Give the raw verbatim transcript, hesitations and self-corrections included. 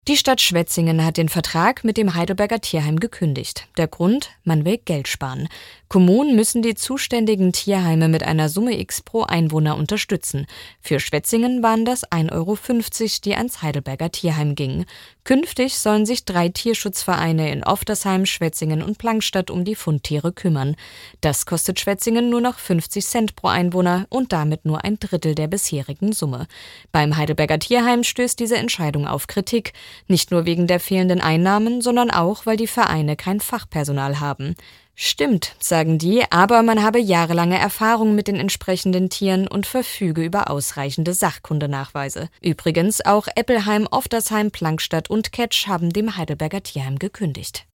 Die Stadt Schwetzingen hat den Vertrag mit dem Heidelberger Tierheim gekündigt. Der Grund? Man will Geld sparen. Kommunen müssen die zuständigen Tierheime mit einer Summe X pro Einwohner unterstützen. Für Schwetzingen waren das ein Euro fünfzig, die ans Heidelberger Tierheim gingen. Künftig sollen sich drei Tierschutzvereine in Oftersheim, Schwetzingen und Plankstadt um die Fundtiere kümmern. Das kostet Schwetzingen nur noch fünfzig Cent pro Einwohner und damit nur ein Drittel der bisherigen Summe. Beim Heidelberger Tierheim stößt diese Entscheidung auf Kritik. Nicht nur wegen der fehlenden Einnahmen, sondern auch, weil die Vereine kein Fachpersonal haben. Stimmt, sagen die, aber man habe jahrelange Erfahrung mit den entsprechenden Tieren und verfüge über ausreichende Sachkundenachweise. Übrigens, auch Eppelheim, Oftersheim, Plankstadt und Ketsch haben dem Heidelberger Tierheim gekündigt.